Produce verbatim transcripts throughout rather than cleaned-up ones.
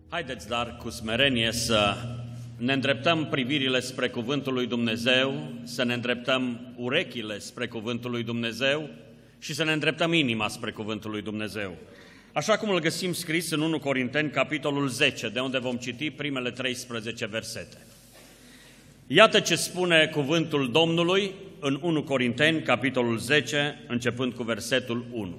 Haideți, dar, cu smerenie să ne îndreptăm privirile spre Cuvântul lui Dumnezeu, să ne îndreptăm urechile spre Cuvântul lui Dumnezeu și să ne îndreptăm inima spre Cuvântul lui Dumnezeu. Așa cum îl găsim scris în unu Corinteni, capitolul zece, de unde vom citi primele treisprezece versete. Iată ce spune cuvântul Domnului în unu Corinteni, capitolul zece, începând cu versetul unu.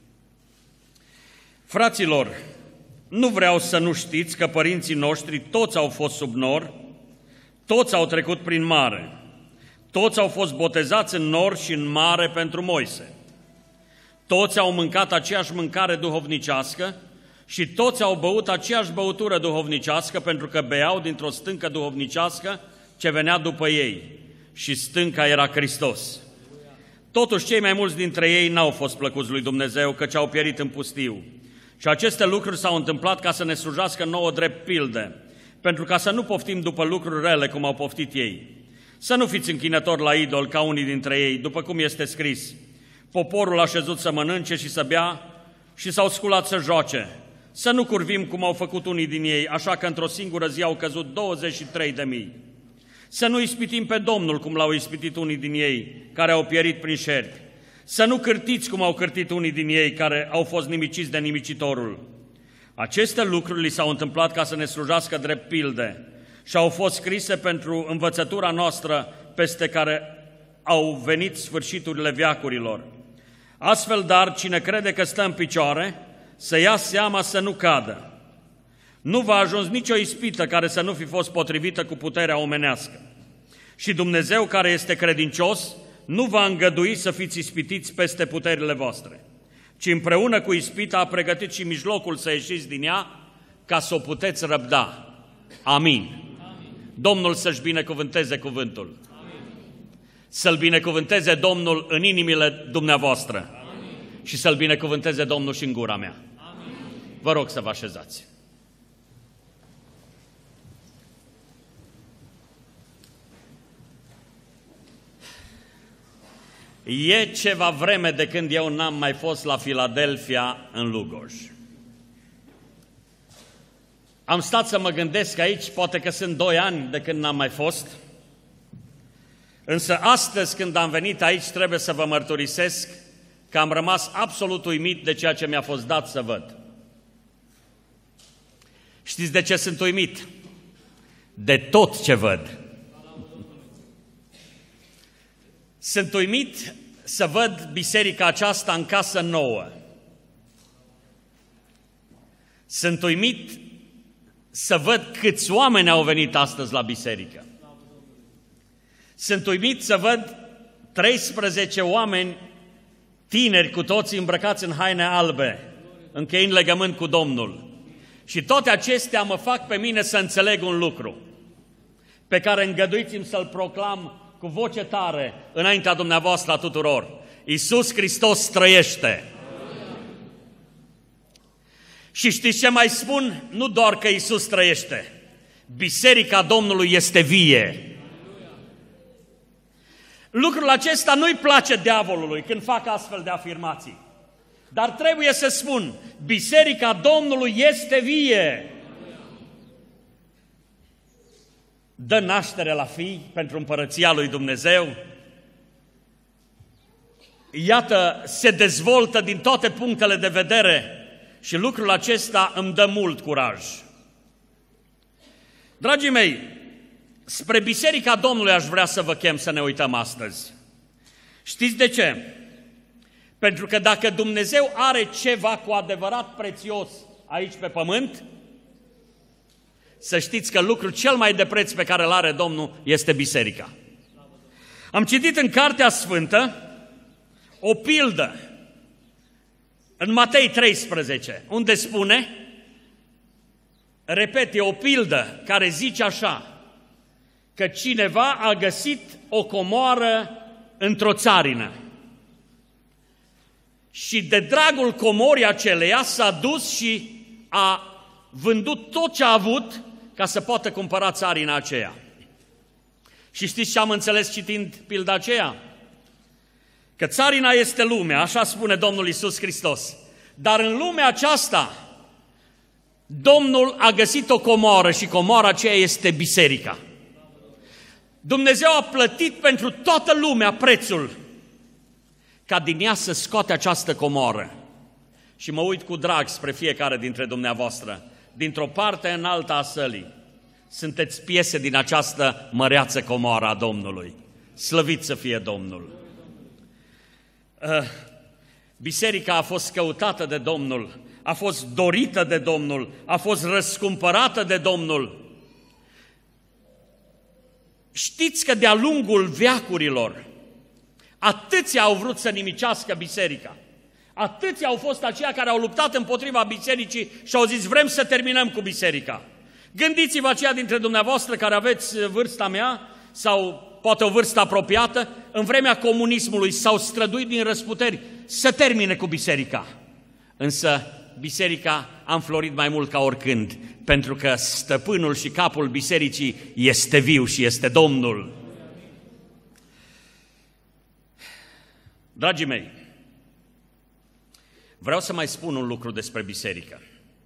Fraților, nu vreau să nu știți că părinții noștri toți au fost sub nor, toți au trecut prin mare, toți au fost botezați în nor și în mare pentru Moise. Toți au mâncat aceeași mâncare duhovnicească și toți au băut aceeași băutură duhovnicească pentru că beau dintr-o stâncă duhovnicească ce venea după ei și stânca era Hristos. Totuși cei mai mulți dintre ei n-au fost plăcuți lui Dumnezeu, căci au pierit în pustiu. Și aceste lucruri s-au întâmplat ca să ne slujească nouă drept pilde, pentru ca să nu poftim după lucruri rele cum au poftit ei. Să nu fiți închinători la idol ca unii dintre ei, după cum este scris. Poporul a șezut să mănânce și să bea și s-au sculat să joace. Să nu curvim cum au făcut unii din ei, așa că într-o singură zi au căzut douăzeci și trei de mii. Să nu ispitim pe Domnul cum l-au ispitit unii din ei, care au pierit prin șerpi. Să nu cârtiți cum au cârtit unii din ei, care au fost nimiciți de nimicitorul. Aceste lucruri li s-au întâmplat ca să ne slujească drept pilde și au fost scrise pentru învățătura noastră peste care au venit sfârșiturile veacurilor. Astfel, dar, cine crede că stă în picioare, să ia seama să nu cadă. Nu va ajuns nicio ispită care să nu fi fost potrivită cu puterea omenească. Și Dumnezeu, care este credincios, nu va îngădui să fiți ispitiți peste puterile voastre, ci împreună cu ispita a pregătit și mijlocul să ieșiți din ea, ca să o puteți răbda. Amin. Amin. Domnul să-și binecuvânteze cuvântul. Amin. Să-L binecuvânteze Domnul în inimile dumneavoastră. Amin. Și să-L binecuvânteze Domnul și în gura mea. Amin. Vă rog să vă așezați. E ceva vreme de când eu n-am mai fost la Filadelfia în Lugoj. Am stat să mă gândesc aici, poate că sunt doi ani de când n-am mai fost, însă astăzi când am venit aici trebuie să vă mărturisesc că am rămas absolut uimit de ceea ce mi-a fost dat să văd. Știți de ce sunt uimit? De tot ce văd. Sunt uimit să văd biserica aceasta în casă nouă. Sunt uimit să văd câți oameni au venit astăzi la biserică. Sunt uimit să văd treisprezece oameni tineri, cu toții îmbrăcați în haine albe, încheind legământ cu Domnul. Și toate acestea mă fac pe mine să înțeleg un lucru, pe care îngăduiți-mi să-l proclam cu voce tare înaintea dumneavoastră a tuturor. Iisus Hristos trăiește! Și știți ce mai spun? Nu doar că Iisus trăiește. Biserica Domnului este vie. Lucrul acesta nu-i place diavolului când fac astfel de afirmații. Dar trebuie să spun, Biserica Domnului este vie. Dă naștere la fii pentru împărăția lui Dumnezeu. Iată, se dezvoltă din toate punctele de vedere și lucrul acesta îmi dă mult curaj. Dragii mei, spre Biserica Domnului aș vrea să vă chem să ne uităm astăzi. Știți de ce? Pentru că dacă Dumnezeu are ceva cu adevărat prețios aici pe pământ, să știți că lucrul cel mai de preț pe care îl are Domnul este biserica. Am citit în Cartea Sfântă o pildă în Matei treisprezece, unde spune, repet, e o pildă care zice așa, că cineva a găsit o comoară într-o țarină și de dragul comorii aceleia s-a dus și a vândut tot ce a avut ca să poată cumpăra țarina aceea. Și știți ce am înțeles citind pilda aceea? Că țarina este lumea, așa spune Domnul Iisus Hristos. Dar în lumea aceasta Domnul a găsit o comoară și comoara aceea este biserica. Dumnezeu a plătit pentru toată lumea prețul ca din ea să scoate această comoară. Și mă uit cu drag spre fiecare dintre dumneavoastră, dintr-o parte în alta a sălii. Sunteți piese din această măreață comoară a Domnului. Slăvit să fie Domnul! Biserica a fost căutată de Domnul, a fost dorită de Domnul, a fost răscumpărată de Domnul. Știți că de-a lungul veacurilor, atâția au vrut să nimicească biserica. Atâția au fost aceia care au luptat împotriva bisericii și au zis, vrem să terminăm cu biserica. Gândiți-vă aceia dintre dumneavoastră care aveți vârsta mea sau poate o vârstă apropiată, în vremea comunismului s-au străduit din răsputeri să termine cu biserica. Însă biserica a înflorit mai mult ca oricând, pentru că stăpânul și capul bisericii este viu și este Domnul. Dragii mei, vreau să mai spun un lucru despre biserică.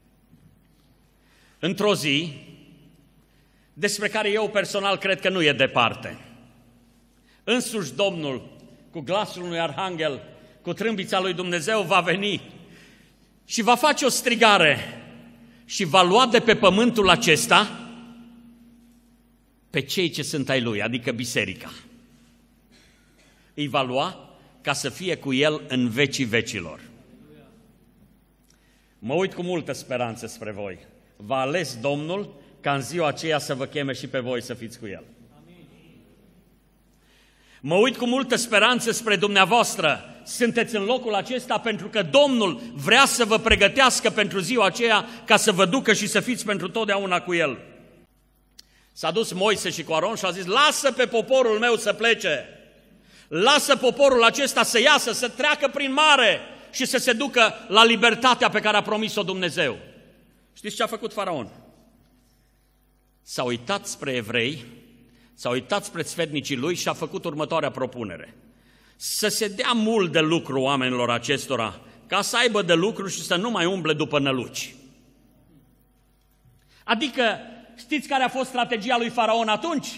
Într-o zi, despre care eu personal cred că nu e departe, însuși Domnul, cu glasul unui arhanghel, cu trâmbița lui Dumnezeu, va veni și va face o strigare și va lua de pe pământul acesta pe cei ce sunt ai Lui, adică biserica. Îi va lua ca să fie cu El în vecii vecilor. Mă uit cu multă speranță spre voi. V-a ales Domnul ca în ziua aceea să vă cheme și pe voi să fiți cu El. Mă uit cu multă speranță spre dumneavoastră. Sunteți în locul acesta pentru că Domnul vrea să vă pregătească pentru ziua aceea ca să vă ducă și să fiți pentru totdeauna cu El. S-a dus Moise și cu Aron și a zis, lasă pe poporul meu să plece, lasă poporul acesta să iasă, să treacă prin mare și să se ducă la libertatea pe care a promis-o Dumnezeu. Știți ce a făcut Faraon? S-a uitat spre evrei, s-a uitat spre sfetnicii lui și a făcut următoarea propunere. Să se dea mult de lucru oamenilor acestora, ca să aibă de lucru și să nu mai umble după năluci. Adică, știți care a fost strategia lui Faraon atunci?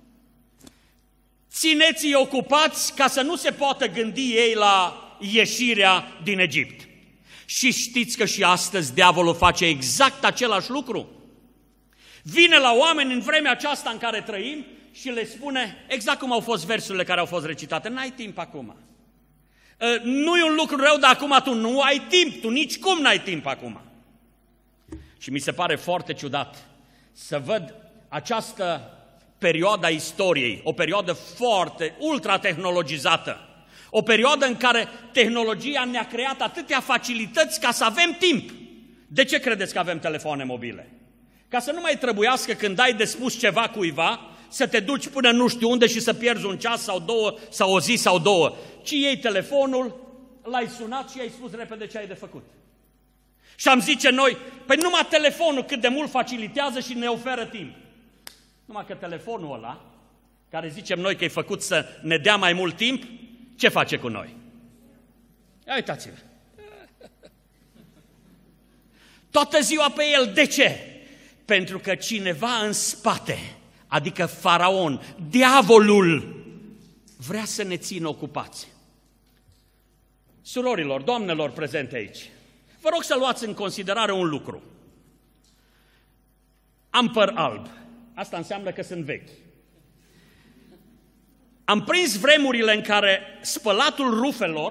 Țineți-i ocupați ca să nu se poată gândi ei la ieșirea din Egipt. Și știți că și astăzi diavolul face exact același lucru. Vine la oameni în vremea aceasta în care trăim și le spune exact cum au fost versurile care au fost recitate. N-ai timp acum. Nu e un lucru rău, dar acum tu nu ai timp, tu nici cum n-ai timp acum. Și mi se pare foarte ciudat să văd această perioadă a istoriei, o perioadă foarte ultra-tehnologizată, o perioadă în care tehnologia ne-a creat atâtea facilități ca să avem timp. De ce credeți că avem telefoane mobile? Ca să nu mai trebuiască când ai de spus ceva cuiva, să te duci până nu știu unde și să pierzi un ceas sau două, sau o zi sau două, ci iei telefonul, l-ai sunat și ai spus repede ce ai de făcut. Și am zice noi, păi numai telefonul cât de mult facilitează și ne oferă timp. Numai că telefonul ăla, care zicem noi că e făcut să ne dea mai mult timp, ce face cu noi? Ia uitați-vă. Toată ziua pe el. De ce? Pentru că cineva în spate, adică Faraon, diavolul, vrea să ne țină ocupați. Surorilor, doamnelor prezente aici, vă rog să luați în considerare un lucru. Am păr alb. Asta înseamnă că sunt vechi. Am prins vremurile în care spălatul rufelor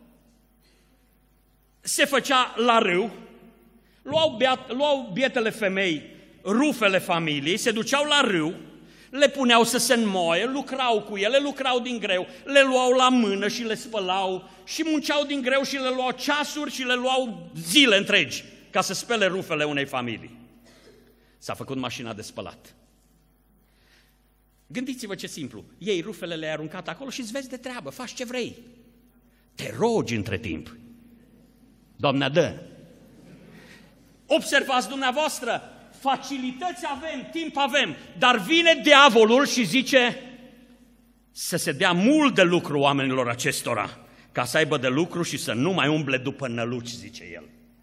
se făcea la râu, luau, beat, luau bietele femei rufele familiei, se duceau la râu, le puneau să se înmoaie, lucrau cu ele, lucrau din greu, le luau la mână și le spălau și munceau din greu și le luau ceasuri și le luau zile întregi ca să spele rufele unei familii. S-a făcut mașina de spălat. Gândiți-vă ce simplu, iei rufele, le-ai aruncat acolo și îți vezi de treabă, faci ce vrei. Te rogi între timp. Doamne, dă! Observați dumneavoastră, facilități avem, timp avem, dar vine diavolul și zice să se dea mult de lucru oamenilor acestora, ca să aibă de lucru și să nu mai umble după năluci, zice el.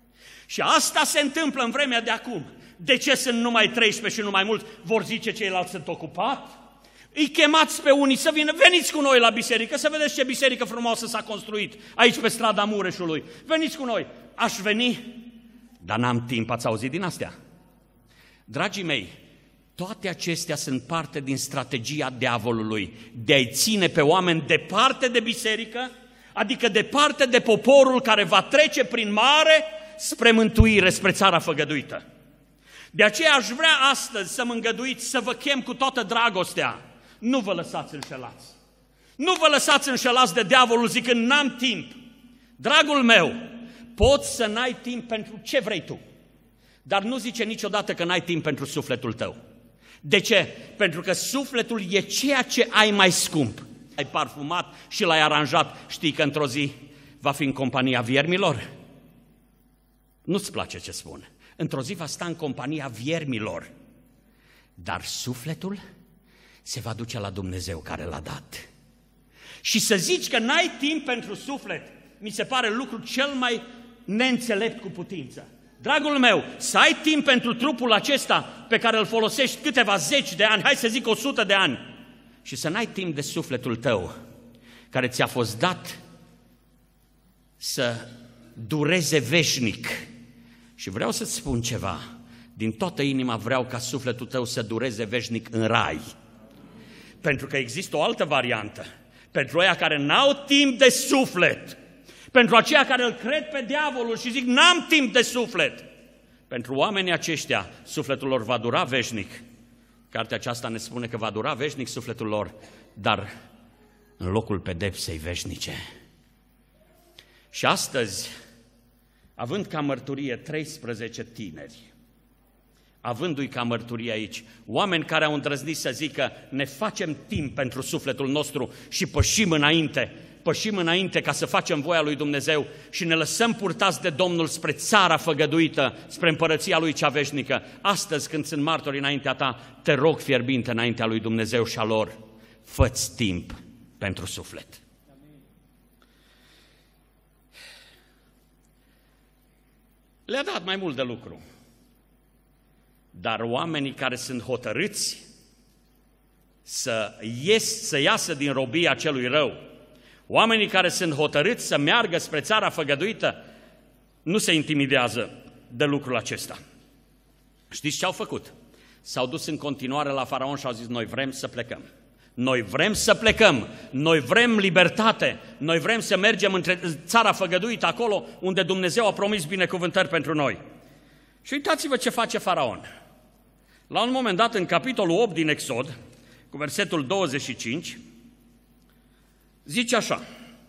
Și asta se întâmplă în vremea de acum. De ce sunt numai treisprezece și nu mai mulți? Vor zice ceilalți sunt ocupat? Îi chemați pe unii să vină, veniți cu noi la biserică, să vedeți ce biserică frumoasă s-a construit aici pe strada Mureșului. Veniți cu noi. Aș veni, dar n-am timp, ați auzit din astea? Dragii mei, toate acestea sunt parte din strategia diavolului de a-i ține pe oameni departe de biserică, adică departe de poporul care va trece prin mare spre mântuire, spre țara făgăduită. De aceea aș vrea astăzi să mă îngăduiți să vă chem cu toată dragostea. Nu vă lăsați înșelați. Nu vă lăsați înșelați de diavolul zicând n-am timp. Dragul meu, poți să n-ai timp pentru ce vrei tu, dar nu zice niciodată că n-ai timp pentru sufletul tău. De ce? Pentru că sufletul e ceea ce ai mai scump. Ai parfumat și l-ai aranjat, știi că într-o zi va fi în compania viermilor? Nu-ți place ce spun. Într-o zi va sta în compania viermilor, dar sufletul se va duce la Dumnezeu care l-a dat. Și să zici că n-ai timp pentru suflet, mi se pare lucru cel mai neînțelept cu putință. Dragul meu, să ai timp pentru trupul acesta pe care îl folosești câteva zeci de ani, hai să zic o sută de ani, și să n-ai timp de sufletul tău, care ți-a fost dat să dureze veșnic. Și vreau să-ți spun ceva, din toată inima vreau ca sufletul tău să dureze veșnic în rai. Pentru că există o altă variantă, pentru aia care n-au timp de suflet, pentru aceia care îl cred pe diavolul și zic n-am timp de suflet. Pentru oamenii aceștia, sufletul lor va dura veșnic. Cartea aceasta ne spune că va dura veșnic sufletul lor, dar în locul pedepsei veșnice. Și astăzi, având ca mărturie treisprezece tineri, avându-i ca mărturie aici, oameni care au îndrăznit să zică ne facem timp pentru sufletul nostru și pășim înainte, pășim înainte ca să facem voia lui Dumnezeu și ne lăsăm purtați de Domnul spre țara făgăduită, spre împărăția Lui cea veșnică. Astăzi, când sunt martori înaintea ta, te rog fierbinte înaintea lui Dumnezeu și a lor, fă-ți timp pentru suflet. Le-a dat mai mult de lucru, dar oamenii care sunt hotărâți să, ies, să iasă din robia celui rău, oamenii care sunt hotărâți să meargă spre țara făgăduită, nu se intimidează de lucrul acesta. Știți ce au făcut? S-au dus în continuare la Faraon și au zis, noi vrem să plecăm. Noi vrem să plecăm, noi vrem libertate, noi vrem să mergem între țara făgăduită, acolo unde Dumnezeu a promis binecuvântări pentru noi. Și uitați-vă ce face Faraon. La un moment dat, în capitolul opt din Exod, cu versetul douăzeci și cinci, zice așa: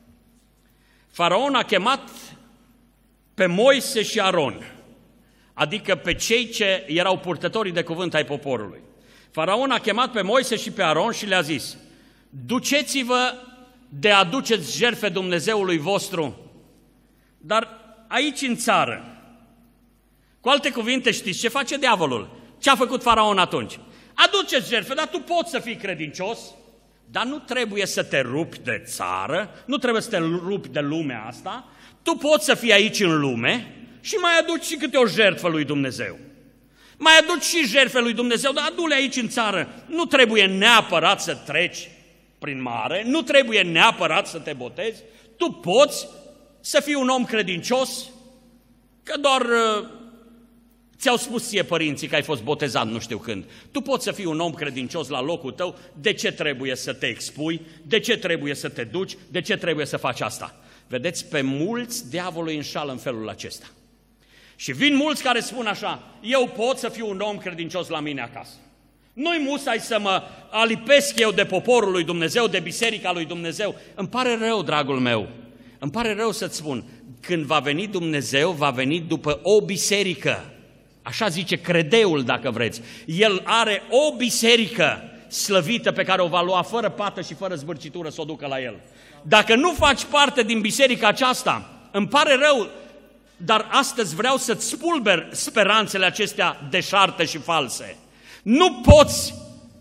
Faraon a chemat pe Moise și Aron, adică pe cei ce erau purtătorii de cuvânt ai poporului. Faraon a chemat pe Moise și pe Aron și le-a zis: duceți-vă de aduceți jertfe Dumnezeului vostru, dar aici în țară. Cu alte cuvinte, știți ce face diavolul? Ce a făcut Faraon atunci? Aduceți jertfe, dar tu poți să fii credincios, dar nu trebuie să te rupi de țară, nu trebuie să te rupi de lumea asta, tu poți să fii aici în lume și mai aduci și câte o jertfă lui Dumnezeu. Mai aduci și jertfe lui Dumnezeu, dar adu-le aici în țară. Nu trebuie neapărat să treci prin mare, nu trebuie neapărat să te botezi, tu poți să fii un om credincios, că doar uh, ți-au spus ție părinții că ai fost botezat nu știu când. Tu poți să fii un om credincios la locul tău, de ce trebuie să te expui, de ce trebuie să te duci, de ce trebuie să faci asta? Vedeți, pe mulți diavolul îi înșală în felul acesta. Și vin mulți care spun așa: eu pot să fiu un om credincios la mine acasă. Nu-i musai să mă alipesc eu de poporul lui Dumnezeu, de biserica lui Dumnezeu. Îmi pare rău, dragul meu, îmi pare rău să-ți spun, când va veni Dumnezeu, va veni după o biserică. Așa zice credeul, dacă vreți. El are o biserică slăvită pe care o va lua fără pată și fără zbârcitură să o ducă la el. Dacă nu faci parte din biserica aceasta, îmi pare rău, dar astăzi vreau să-ți spulber speranțele acestea deșarte și false. Nu poți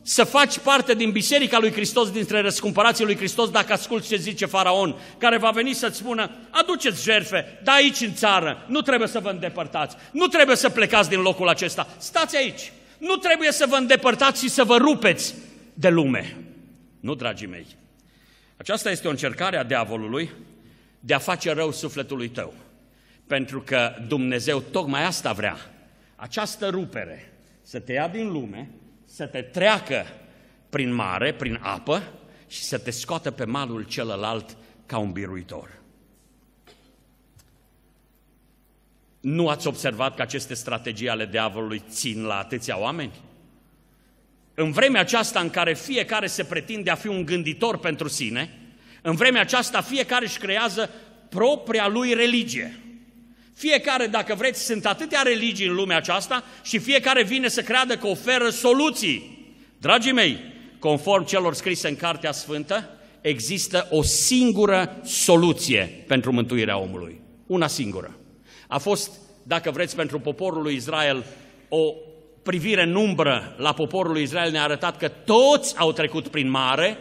să faci parte din Biserica lui Hristos, dintre răscumpărații lui Hristos, dacă asculți ce zice Faraon, care va veni să-ți spună, aduceți jertfe, dar aici în țară, nu trebuie să vă îndepărtați, nu trebuie să plecați din locul acesta, stați aici, nu trebuie să vă îndepărtați și să vă rupeți de lume. Nu, dragii mei, aceasta este o încercare a diavolului de a face rău sufletului tău, pentru că Dumnezeu tocmai asta vrea, această rupere, să te ia din lume, să te treacă prin mare, prin apă și să te scoată pe malul celălalt ca un biruitor. Nu ați observat că aceste strategii ale diavolului țin la atâția oameni? În vremea aceasta în care fiecare se pretinde a fi un gânditor pentru sine, în vremea aceasta fiecare își creează propria lui religie. Fiecare, dacă vreți, sunt atâtea religii în lumea aceasta și fiecare vine să creadă că oferă soluții. Dragii mei, conform celor scrise în Cartea Sfântă, există o singură soluție pentru mântuirea omului. Una singură. A fost, dacă vreți, pentru poporul lui Israel o privire în umbră la poporul lui Israel, ne-a arătat că toți au trecut prin mare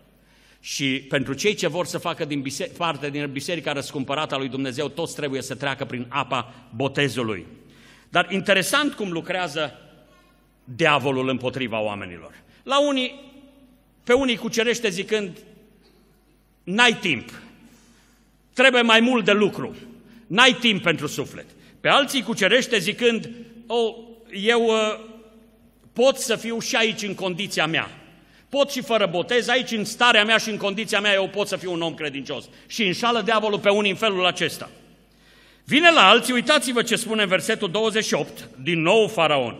și pentru cei ce vor să facă din biserică, parte din biserica răscumpărată a lui Dumnezeu, toți trebuie să treacă prin apa botezului. Dar interesant cum lucrează diavolul împotriva oamenilor. La unii, pe unii cucerește zicând, n-ai timp, trebuie mai mult de lucru, n-ai timp pentru suflet. Pe alții cucerește zicând, oh, eu uh, pot să fiu și aici în condiția mea, pot și fără botez, aici în starea mea și în condiția mea eu pot să fiu un om credincios. Și înșală diavolul pe unii în felul acesta. Vine la alții, uitați-vă ce spune în versetul douăzeci și opt, din nou Faraon.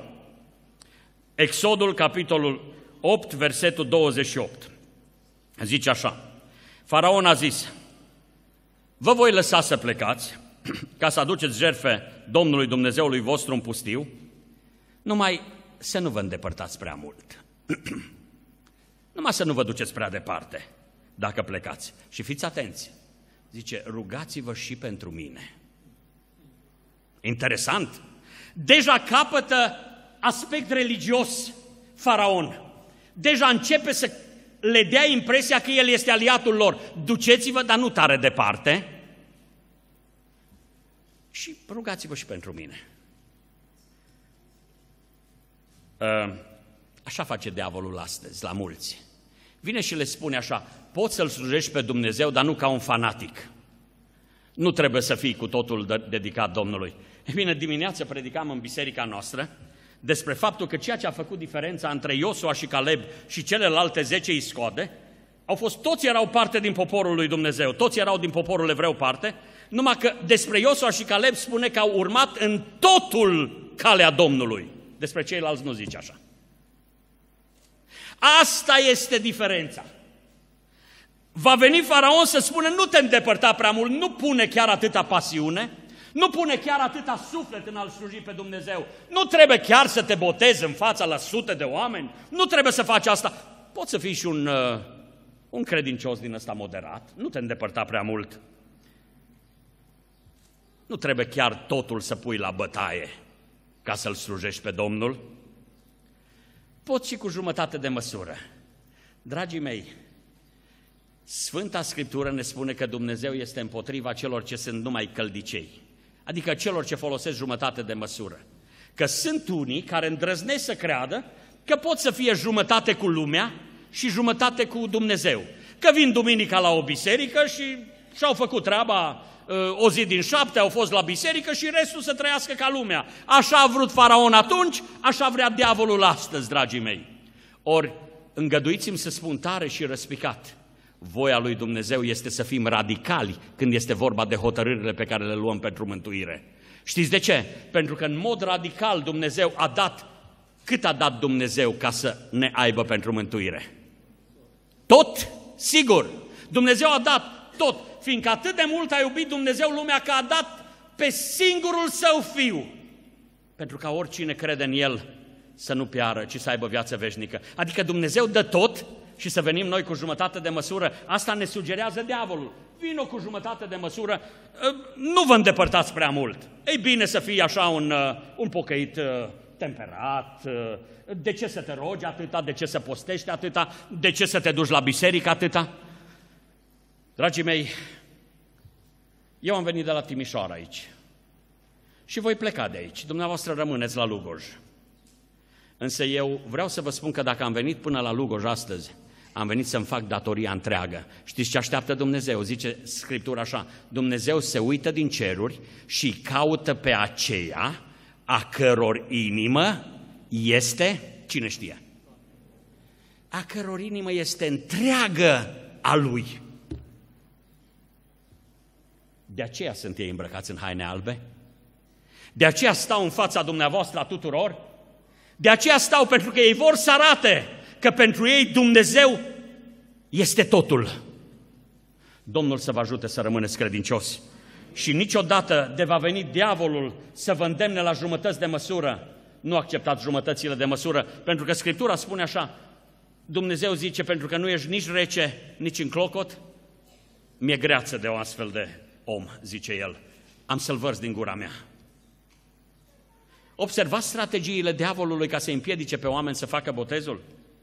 Exodul, capitolul opt, versetul douăzeci și opt. Zice așa, Faraon a zis, vă voi lăsa să plecați, ca să aduceți jertfe Domnului Dumnezeului vostru în pustiu, numai să nu vă îndepărtați prea mult. Numai să nu vă duceți prea departe, dacă plecați. Și fiți atenți, zice, rugați-vă și pentru mine. Interesant. Deja capătă aspect religios Faraon. Deja începe să le dea impresia că el este aliatul lor. Duceți-vă, dar nu tare departe. Și rugați-vă și pentru mine. Așa face diavolul astăzi, la mulți. Vine și le spune așa, poți să-L slujești pe Dumnezeu, dar nu ca un fanatic. Nu trebuie să fii cu totul dedicat Domnului. E bine, dimineața predicam în biserica noastră despre faptul că ceea ce a făcut diferența între Iosua și Caleb și celelalte zece iscode, au fost, toți erau parte din poporul lui Dumnezeu, toți erau din poporul evreu parte, numai că despre Iosua și Caleb spune că au urmat în totul calea Domnului. Despre ceilalți nu zice așa. Asta este diferența. Va veni Faraon să spună, nu te îndepărta prea mult, nu pune chiar atâta pasiune, nu pune chiar atâta suflet în a-L sluji pe Dumnezeu, nu trebuie chiar să te botezi în fața la sute de oameni, nu trebuie să faci asta. Poți să fii și un, uh, un credincios din ăsta moderat, nu te îndepărta prea mult. Nu trebuie chiar totul să pui la bătaie ca să-L slujești pe Domnul. Poți și cu jumătate de măsură. Dragii mei, Sfânta Scriptură ne spune că Dumnezeu este împotriva celor ce sunt numai căldicei, adică celor ce folosesc jumătate de măsură. Că sunt unii care îndrăznesc să creadă că pot să fie jumătate cu lumea și jumătate cu Dumnezeu. Că vin duminica la o biserică și și-au făcut treaba o zi din șapte, au fost la biserică și restul să trăiască ca lumea. Așa a vrut Faraon atunci, așa vrea diavolul astăzi, dragii mei. Ori, îngăduiți-mi să spun tare și răspicat, voia lui Dumnezeu este să fim radicali când este vorba de hotărârile pe care le luăm pentru mântuire. Știți de ce? Pentru că în mod radical Dumnezeu a dat, cât a dat Dumnezeu ca să ne aibă pentru mântuire? Tot? Sigur! Dumnezeu a dat tot, fiindcă atât de mult a iubit Dumnezeu lumea că a dat pe singurul Său Fiu, pentru ca oricine crede în El să nu piară, ci să aibă viață veșnică. Adică Dumnezeu dă tot și să venim noi cu jumătate de măsură. Asta ne sugerează diavolul. Vino cu jumătate de măsură, nu vă îndepărtați prea mult. Ei bine să fie așa un, un pocăit temperat, de ce să te rogi atâta, de ce să postești atâta, de ce să te duci la biserică atâta. Dragii mei, eu am venit de la Timișoara aici și voi pleca de aici. Dumneavoastră rămâneți la Lugoj. Însă eu vreau să vă spun că dacă am venit până la Lugoj astăzi, am venit să-mi fac datoria întreagă. Știți ce așteaptă Dumnezeu? Zice Scriptura așa: Dumnezeu se uită din ceruri și caută pe aceea a căror inimă este, cine știe? A căror inimă este întreagă a Lui. De aceea sunt ei îmbrăcați în haine albe. De aceea stau în fața dumneavoastră a tuturor. De aceea stau, pentru că ei vor să arate că pentru ei Dumnezeu este totul. Domnul să vă ajute să rămâneți credincioși și niciodată de va veni diavolul să vă îndemne la jumătăți de măsură. Nu acceptați jumătățile de măsură, pentru că Scriptura spune așa: Dumnezeu zice, pentru că nu ești nici rece, nici în clocot, mi-e greață de o astfel de om, zice el, am să-l vărs din gura mea. Observați strategiile diavolului ca să împiedice pe oameni să facă botezul?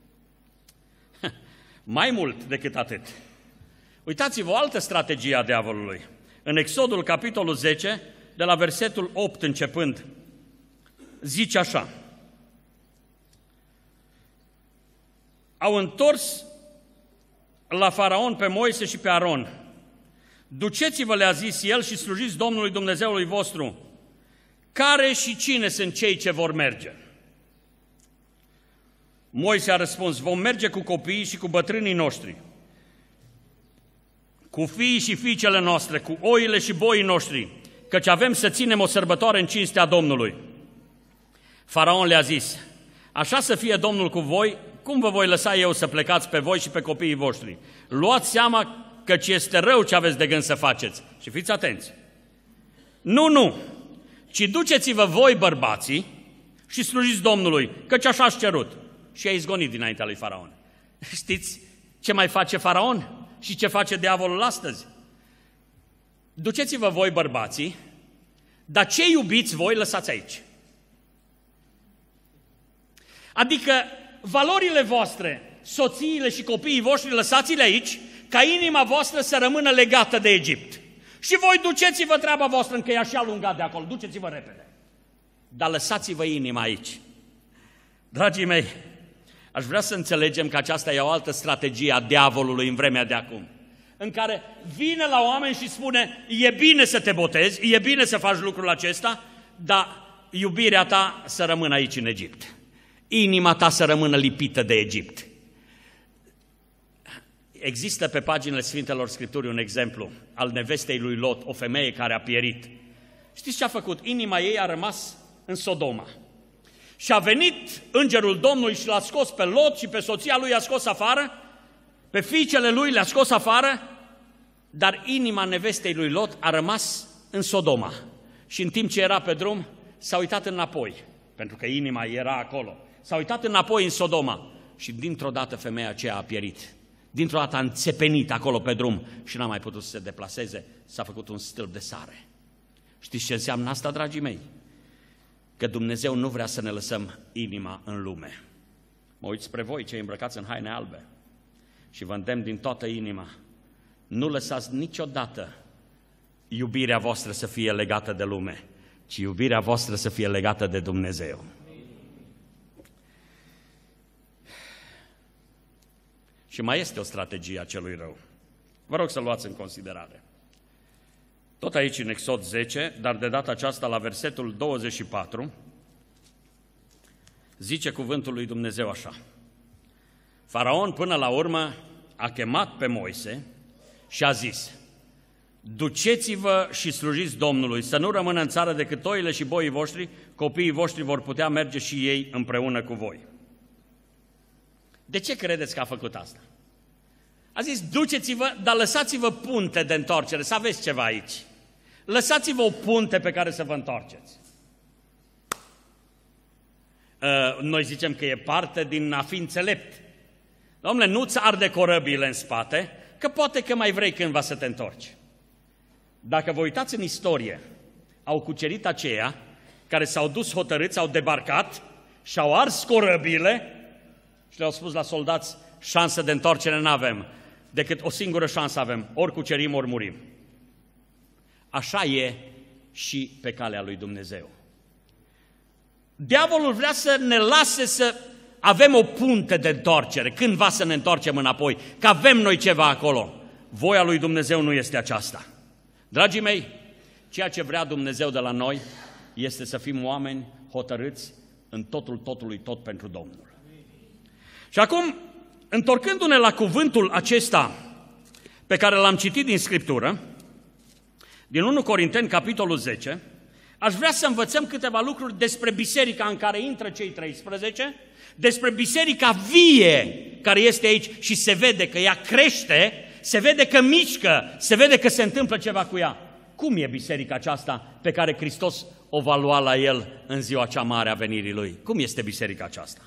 Mai mult decât atât. Uitați-vă o altă strategie a diavolului. În Exodul, capitolul zece, de la versetul opt începând, zice așa: au întors la Faraon pe Moise și pe Aron. Duceți-vă, le-a zis el, și slujiți Domnului Dumnezeului vostru. Care și cine sunt cei ce vor merge? Moise a răspuns: vom merge cu copiii și cu bătrânii noștri, cu fiii și fiicele noastre, cu oile și boii noștri, căci avem să ținem o sărbătoare în cinstea Domnului. Faraon le-a zis: așa să fie Domnul cu voi, cum vă voi lăsa eu să plecați pe voi și pe copiii voștri? Luați seama căci este rău ce aveți de gând să faceți. Și fiți atenți. Nu, nu, ci duceți-vă voi, bărbații, și slujiți Domnului, căci așa ați cerut. Și a izgonit dinaintea lui Faraon. Știți ce mai face Faraon și ce face diavolul astăzi? Duceți-vă voi, bărbații, dar ce iubiți voi lăsați aici. Adică valorile voastre, soțiile și copiii voștri, lăsați-le aici, ca inima voastră să rămână legată de Egipt. Și voi duceți-vă treaba voastră, încă e așa lungat de acolo, duceți-vă repede. Dar lăsați-vă inima aici. Dragii mei, aș vrea să înțelegem că aceasta e o altă strategie a diavolului în vremea de acum, în care vine la oameni și spune: e bine să te botezi, e bine să faci lucrul acesta, dar iubirea ta să rămână aici în Egipt. Inima ta să rămână lipită de Egipt. Există pe paginile Sfintelor Scripturii un exemplu al nevestei lui Lot, o femeie care a pierit. Știți ce a făcut? Inima ei a rămas în Sodoma. Și a venit îngerul Domnului și l-a scos pe Lot și pe soția lui, i-a scos afară, pe fiicele lui le-a scos afară, dar inima nevestei lui Lot a rămas în Sodoma. Și în timp ce era pe drum, s-a uitat înapoi, pentru că inima era acolo. S-a uitat înapoi în Sodoma și dintr-o dată femeia aceea a pierit. Dintr-o dată a înțepenit acolo pe drum și n-a mai putut să se deplaseze, s-a făcut un stâlp de sare. Știți ce înseamnă asta, dragii mei? Că Dumnezeu nu vrea să ne lăsăm inima în lume. Mă uit spre voi, cei îmbrăcați în haine albe, și vă îndemn din toată inima: nu lăsați niciodată iubirea voastră să fie legată de lume, ci iubirea voastră să fie legată de Dumnezeu. Și mai este o strategie a celui rău. Vă rog să luați în considerare. Tot aici în Exod zece, dar de data aceasta la versetul douăzeci și patru, zice cuvântul lui Dumnezeu așa: Faraon până la urmă a chemat pe Moise și a zis: duceți-vă și slujiți Domnului, să nu rămână în țară decât oile și boii voștri, copiii voștri vor putea merge și ei împreună cu voi. De ce credeți că a făcut asta? A zis: duceți-vă, dar lăsați-vă punte de întoarcere, să aveți ceva aici. Lăsați-vă o punte pe care să vă întoarceți. Noi zicem că e parte din a fi înțelept. Dom'le, nu-ți arde corăbile în spate, că poate că mai vrei cândva să te întorci. Dacă vă uitați în istorie, au cucerit aceia care s-au dus hotărâți, au debarcat și au ars corăbile și le-au spus la soldați, șansă de întoarcere n-avem, decât o singură șansă avem, ori cucerim, ori murim. Așa e și pe calea lui Dumnezeu. Diavolul vrea să ne lase să avem o punte de întoarcere, cândva să ne întoarcem înapoi, că avem noi ceva acolo. Voia lui Dumnezeu nu este aceasta. Dragii mei, ceea ce vrea Dumnezeu de la noi este să fim oameni hotărâți în totul totului tot pentru Domnul. Și acum, întorcându-ne la cuvântul acesta pe care l-am citit din Scriptură, din întâi Corinteni, capitolul zece, aș vrea să învățăm câteva lucruri despre biserica în care intră cei treisprezece, despre biserica vie care este aici și se vede că ea crește, se vede că mișcă, se vede că se întâmplă ceva cu ea. Cum e biserica aceasta pe care Hristos o va lua la el în ziua cea mare a venirii Lui? Cum este biserica aceasta?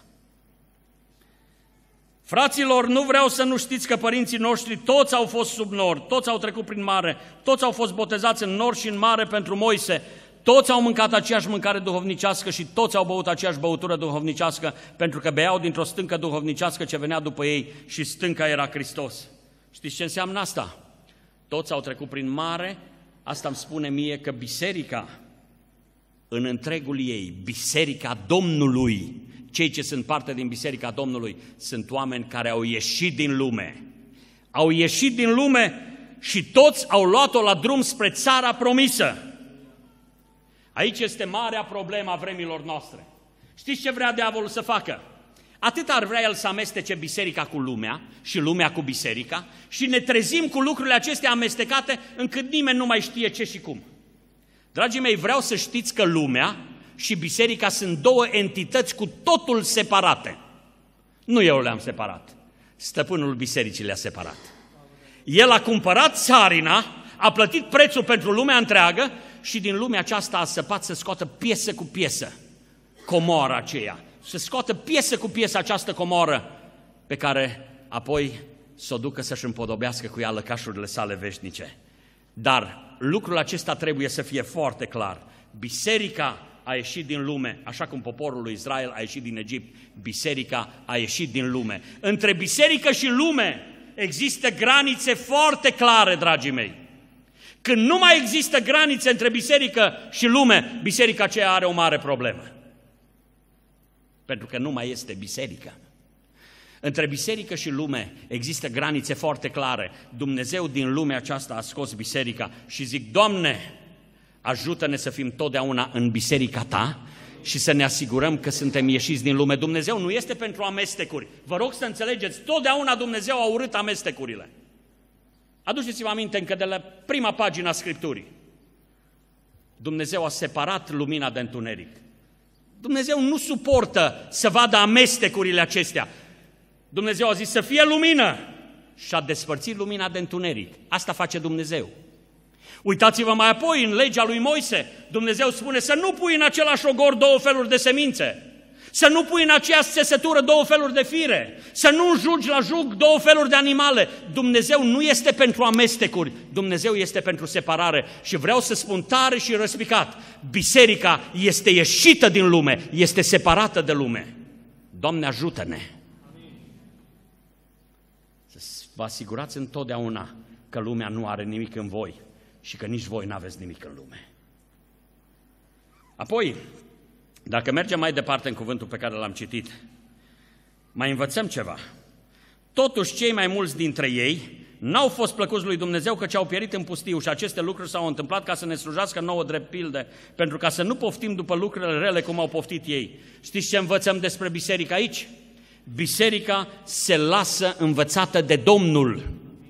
Fraților, nu vreau să nu știți că părinții noștri toți au fost sub nor, toți au trecut prin mare, toți au fost botezați în nor și în mare pentru Moise, toți au mâncat aceeași mâncare duhovnicească și toți au băut aceeași băutură duhovnicească, pentru că beau dintr-o stâncă duhovnicească ce venea după ei și stânca era Hristos. Știți ce înseamnă asta? Toți au trecut prin mare, asta îmi spune mie că biserica, în întregul ei, biserica Domnului, cei ce sunt parte din biserica Domnului, sunt oameni care au ieșit din lume. Au ieșit din lume și toți au luat-o la drum spre țara promisă. Aici este marea problemă a vremilor noastre. Știți ce vrea diavolul să facă? Atât ar vrea el să amestece biserica cu lumea și lumea cu biserica și ne trezim cu lucrurile acestea amestecate încât nimeni nu mai știe ce și cum. Dragii mei, vreau să știți că lumea și biserica sunt două entități cu totul separate. Nu eu le-am separat, stăpânul bisericii le-a separat. El a cumpărat țarina, a plătit prețul pentru lumea întreagă și din lumea aceasta a săpat să scoată piesă cu piesă comora aceea, să scoată piesă cu piesă această comoră pe care apoi să o ducă să-și împodobească cu ea lăcașurile sale veșnice. Dar lucrul acesta trebuie să fie foarte clar. Biserica a ieșit din lume, așa cum poporul lui Israel a ieșit din Egipt. Biserica a ieșit din lume. Între biserică și lume există granițe foarte clare, dragii mei. Când nu mai există granițe între biserică și lume, biserica aceea are o mare problemă. Pentru că nu mai este biserică. Între biserică și lume există granițe foarte clare. Dumnezeu din lumea aceasta a scos biserica și zic, Doamne, ajută-ne să fim totdeauna în biserica Ta și să ne asigurăm că suntem ieșiți din lume. Dumnezeu nu este pentru amestecuri. Vă rog să înțelegeți, totdeauna Dumnezeu a urât amestecurile. Aduceți-vă aminte încă de la prima pagină a Scripturii. Dumnezeu a separat lumina de întuneric. Dumnezeu nu suportă să vadă amestecurile acestea. Dumnezeu a zis să fie lumină și a despărțit lumina de întuneric. Asta face Dumnezeu. Uitați-vă mai apoi în legea lui Moise. Dumnezeu spune să nu pui în același ogor două feluri de semințe, să nu pui în aceeași țesătură două feluri de fire, să nu înjugi la jug două feluri de animale. Dumnezeu nu este pentru amestecuri, Dumnezeu este pentru separare. Și vreau să spun tare și răspicat, biserica este ieșită din lume, este separată de lume. Doamne, ajută-ne! Să vă asigurați întotdeauna că lumea nu are nimic în voi și că nici voi n-aveți nimic în lume. Apoi, dacă mergem mai departe în cuvântul pe care l-am citit, mai învățăm ceva. Totuși, cei mai mulți dintre ei n-au fost plăcuți lui Dumnezeu, căci au pierit în pustiu și aceste lucruri s-au întâmplat ca să ne slujească nouă drept pilde, pentru ca să nu poftim după lucrurile rele cum au poftit ei. Știți ce învățăm despre biserică aici? Biserica se lasă învățată de Domnul.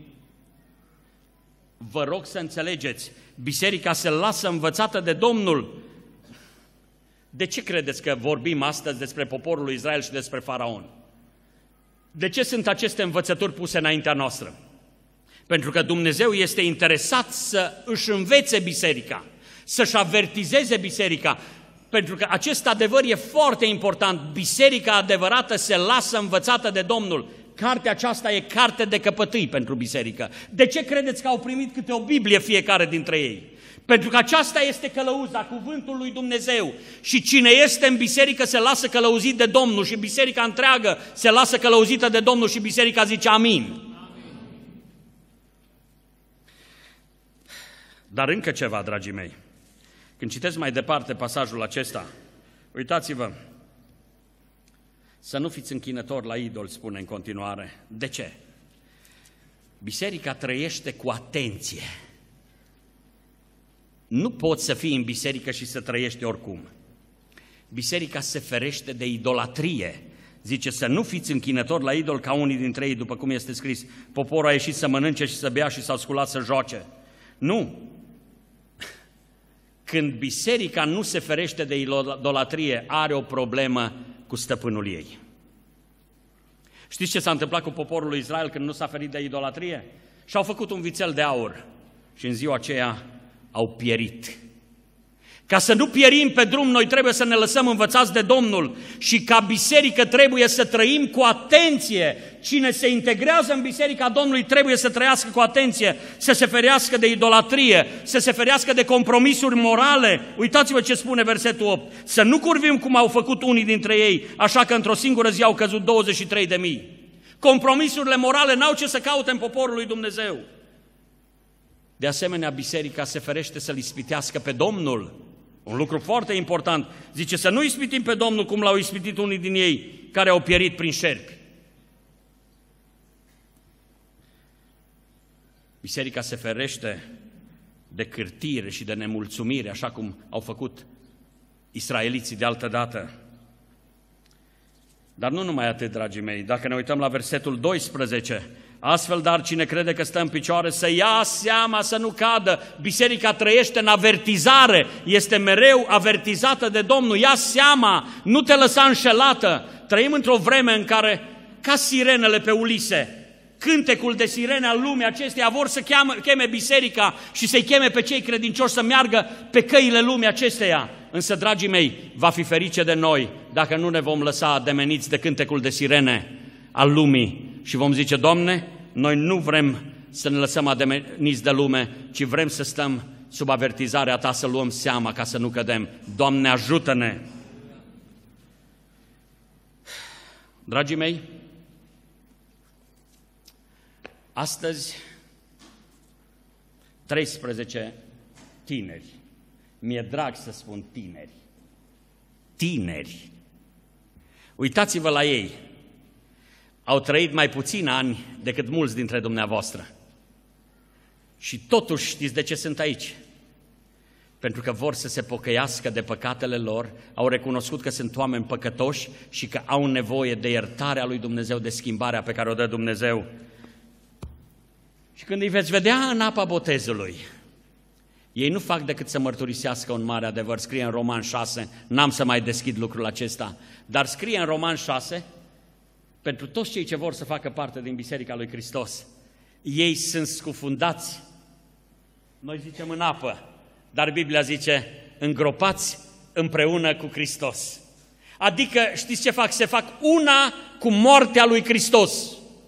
Vă rog să înțelegeți, biserica se lasă învățată de Domnul. De ce credeți că vorbim astăzi despre poporul lui Israel și despre Faraon? De ce sunt aceste învățături puse înaintea noastră? Pentru că Dumnezeu este interesat să își învețe biserica, să-și avertizeze biserica, pentru că acest adevăr e foarte important. Biserica adevărată se lasă învățată de Domnul. Cartea aceasta e carte de căpătâi pentru biserică. De ce credeți că au primit câte o Biblie fiecare dintre ei? Pentru că aceasta este călăuza, cuvântul lui Dumnezeu. Și cine este în biserică se lasă călăuzit de Domnul și biserica întreagă se lasă călăuzită de Domnul și biserica zice amin. Dar încă ceva, dragii mei. Când citesc mai departe pasajul acesta, uitați-vă, să nu fiți închinători la idol, spune în continuare. De ce? Biserica trăiește cu atenție. Nu poți să fii în biserică și să trăiești oricum. Biserica se ferește de idolatrie. Zice să nu fiți închinători la idol ca unii dintre ei, după cum este scris. Poporul a ieșit să mănânce și să bea și s-au sculat să joace. Nu! Când biserica nu se ferește de idolatrie, are o problemă cu stăpânul ei. Știți ce s-a întâmplat cu poporul lui Israel când nu s-a ferit de idolatrie? Și-au făcut un vițel de aur și în ziua aceea au pierit. Ca să nu pierim pe drum, noi trebuie să ne lăsăm învățați de Domnul și ca biserică trebuie să trăim cu atenție. Cine se integrează în biserica Domnului trebuie să trăiască cu atenție, să se ferească de idolatrie, să se ferească de compromisuri morale. Uitați-vă ce spune versetul opt. Să nu curvim cum au făcut unii dintre ei, așa că într-o singură zi au căzut douăzeci și trei de mii. Compromisurile morale n-au ce să caute în poporul lui Dumnezeu. De asemenea, biserica se ferește să-L ispitească pe Domnul. Un lucru foarte important. Zice să nu ispitim pe Domnul cum l-au ispitit unii din ei care au pierit prin șerpi. Biserica se ferește de cârtire și de nemulțumire, așa cum au făcut israeliții de altă dată. Dar nu numai atât, dragii mei, dacă ne uităm la versetul doisprezece, astfel, dar cine crede că stă în picioare să ia seama să nu cadă. Biserica trăiește în avertizare, este mereu avertizată de Domnul. Ia seama, nu te lăsa înșelată. Trăim într-o vreme în care, ca sirenele pe Ulise, cântecul de sirene al lumii acesteia vor să cheamă, cheme biserica și să-i cheme pe cei credincioși să meargă pe căile lumii acesteia. Însă, dragii mei, va fi ferice de noi dacă nu ne vom lăsa ademeniți de cântecul de sirene al lumii și vom zice, Doamne, noi nu vrem să ne lăsăm ademeniți de lume, ci vrem să stăm sub avertizarea Ta, să luăm seama ca să nu cădem. Doamne, ajută-ne! Dragii mei, astăzi treisprezece tineri, mi-e drag să spun tineri, tineri, uitați-vă la ei, au trăit mai puțini ani decât mulți dintre dumneavoastră. Și totuși știți de ce sunt aici? Pentru că vor să se pocăiască de păcatele lor, au recunoscut că sunt oameni păcătoși și că au nevoie de iertarea lui Dumnezeu, de schimbarea pe care o dă Dumnezeu. Și când îi veți vedea în apa botezului, ei nu fac decât să mărturisească un mare adevăr. Scrie în Roman șase, n-am să mai deschid lucrul acesta, dar scrie în Roman șase, pentru toți cei ce vor să facă parte din Biserica lui Hristos, ei sunt scufundați, noi zicem în apă, dar Biblia zice îngropați împreună cu Hristos. Adică, știți ce fac? Se fac una cu moartea lui Hristos.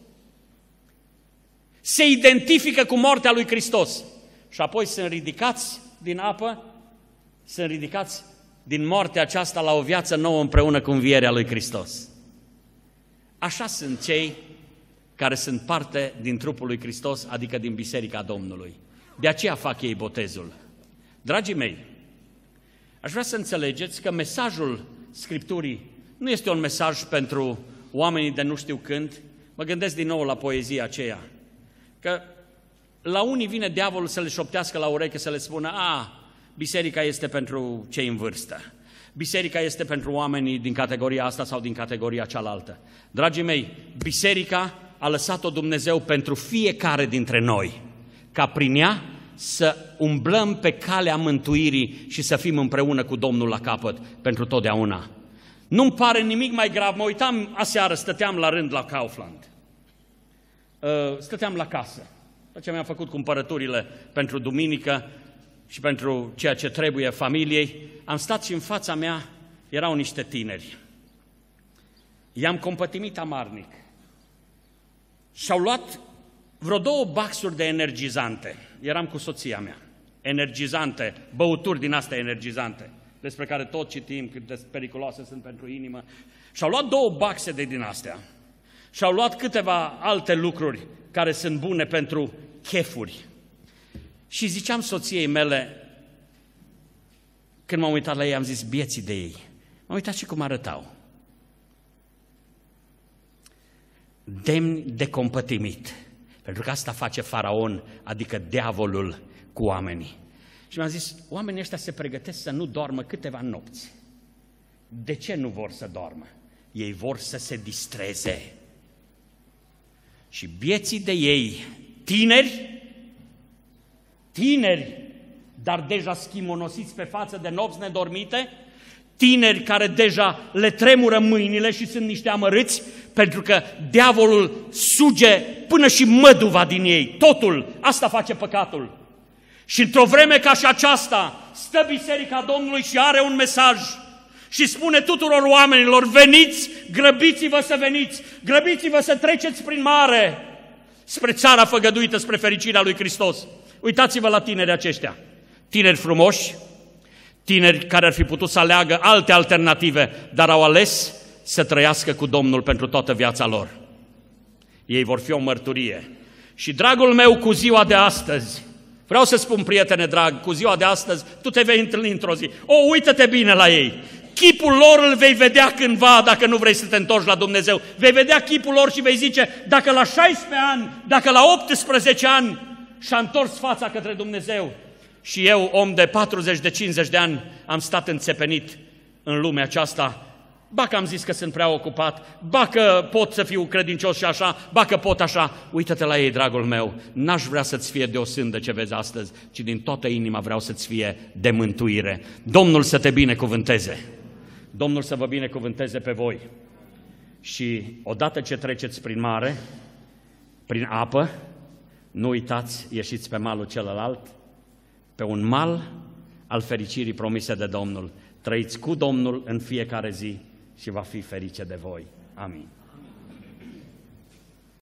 Se identifică cu moartea lui Hristos. Și apoi sunt ridicați din apă, sunt ridicați din moartea aceasta la o viață nouă împreună cu învierea lui Hristos. Așa sunt cei care sunt parte din trupul lui Hristos, adică din Biserica Domnului. De aceea fac ei botezul. Dragii mei, aș vrea să înțelegeți că mesajul Scripturii nu este un mesaj pentru oamenii de nu știu când. Mă gândesc din nou la poezia aceea, că la unii vine diavolul să le șoptească la ureche, să le spună, a, biserica este pentru cei în vârstă. Biserica este pentru oamenii din categoria asta sau din categoria cealaltă. Dragii mei, biserica a lăsat-o Dumnezeu pentru fiecare dintre noi, ca prin ea să umblăm pe calea mântuirii și să fim împreună cu Domnul la capăt pentru totdeauna. Nu-mi pare nimic mai grav. Mă uitam aseară, stăteam la rând la Kaufland. Stăteam la casă. După ce mi-am făcut cumpărăturile pentru duminică și pentru ceea ce trebuie familiei, am stat și în fața mea erau niște tineri. I-am compătimit amarnic. Și-au luat vreo două baxuri de energizante. Eram cu soția mea. energizante, băuturi din astea energizante, despre care tot citim cât de periculoase sunt pentru inimă. Și-au luat două baxe de din astea și-au luat câteva alte lucruri care sunt bune pentru chefuri. Și ziceam soției mele, când m-am uitat la ei, am zis, bieții de ei. M-am uitat și cum arătau. Demni de compătimit. Pentru că asta face Faraon, adică diavolul cu oamenii. Și mi-am zis, oamenii ăștia se pregătesc să nu doarmă câteva nopți. De ce nu vor să doarmă? Ei vor să se distreze. Și bieții de ei, tineri, tineri, dar deja schimonosiți pe față de nopți nedormite, tineri care deja le tremură mâinile și sunt niște amărâți, pentru că diavolul suge până și măduva din ei, totul, asta face păcatul. Și într-o vreme ca și aceasta, stă Biserica Domnului și are un mesaj și spune tuturor oamenilor, veniți, grăbiți-vă să veniți, grăbiți-vă să treceți prin mare, spre țara făgăduită, spre fericirea lui Hristos. Uitați-vă la tinerii aceștia, tineri frumoși, tineri care ar fi putut să aleagă alte alternative, dar au ales să trăiască cu Domnul pentru toată viața lor. Ei vor fi o mărturie. Și dragul meu, cu ziua de astăzi, vreau să spun, prietene drag, cu ziua de astăzi, tu te vei întâlni într-o zi. O, uită-te bine la ei. Chipul lor îl vei vedea cândva, dacă nu vrei să te întorci la Dumnezeu. Vei vedea chipul lor și vei zice, dacă la șaisprezece ani, dacă la optsprezece ani și-a întors fața către Dumnezeu, și eu, om de patruzeci, de cincizeci de ani, am stat înțepenit în lumea aceasta, ba că am zis că sunt prea ocupat, ba că pot să fiu credincios și așa, ba că pot așa. Uită-te la ei, dragul meu, n-aș vrea să-ți fie de o sândă ce vezi astăzi, ci din toată inima vreau să-ți fie de mântuire. Domnul să te binecuvânteze, Domnul să vă binecuvânteze pe voi. Și odată ce treceți prin mare, prin apă, nu uitați, ieșiți pe malul celălalt, pe un mal al fericirii promise de Domnul. Trăiți cu Domnul în fiecare zi și va fi ferice de voi. Amin.